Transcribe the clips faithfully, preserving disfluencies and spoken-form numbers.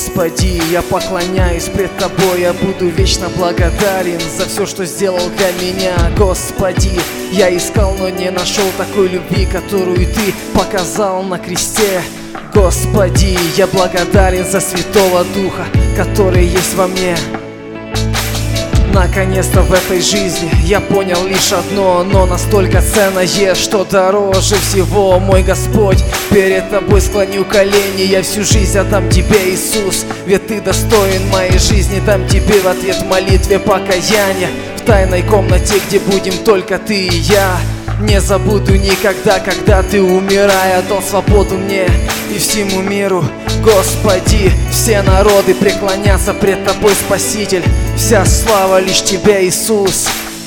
Господи, я поклоняюсь пред Тобой, я буду вечно благодарен за все, что сделал для меня. Господи, я искал, но не нашел такой любви, которую Ты показал на кресте. Господи, я благодарен за Святого Духа, который есть во мне. Наконец-то в этой жизни я понял лишь одно, но настолько ценное, что дороже всего. Мой Господь, перед Тобой склоню колени, я всю жизнь отдам Тебе, Иисус, ведь Ты достоин моей жизни. Дам Тебе в ответ молитве покаяния в тайной комнате, где будем только Ты и я. Не забуду никогда, когда Ты, умирая, дал свободу мне и всему миру. Господи, все народы преклонятся пред Тобой, Спаситель. Вся слава лишь Тебе, Иисус.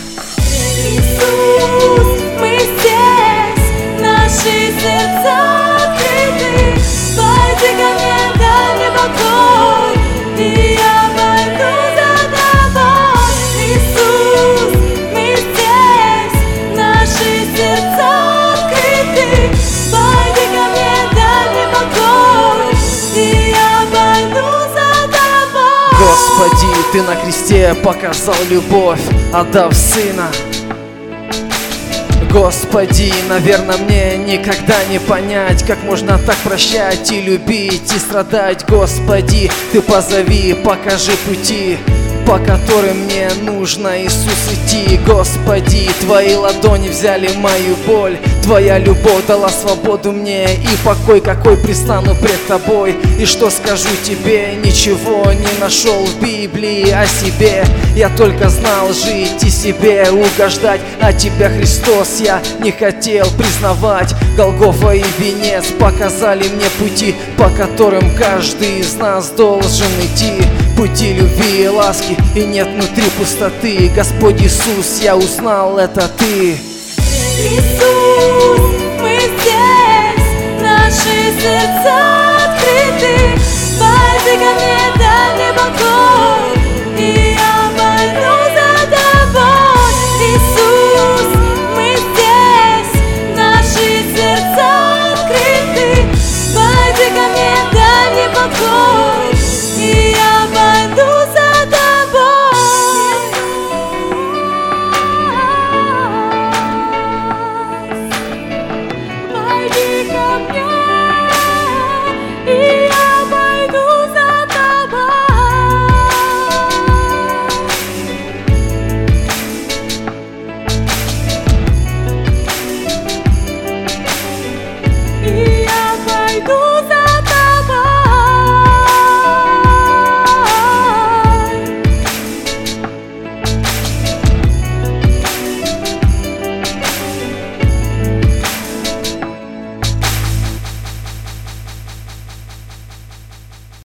Иисус, мы здесь, наши сердца открыты. Пойди ко мне, дай мне покой, и я пойду за Тобой. Иисус, мы здесь, наши сердца открыты. Пойди ко мне, дай мне покой, и я пойду за Тобой. Господи, Ты на кресте показал любовь, отдав Сына. Господи, наверное, мне никогда не понять, как можно так прощать и любить, и страдать. Господи, Ты позови, покажи пути, по которым мне нужно, Иисус, идти. Господи, Твои ладони взяли мою боль, Твоя любовь дала свободу мне и покой, какой предстану пред Тобой. И что скажу Тебе, ничего не нашел в Библии о себе. Я только знал жить и себе угождать, а Тебя, Христос, я не хотел признавать. Голгофа и венец показали мне пути, по которым каждый из нас должен идти. Пути любви и ласки, и нет внутри пустоты. Господь Иисус, я узнал, это Ты. Иисус, мы здесь, наши сердца открыты. Пойди ко мне, дай мне покой.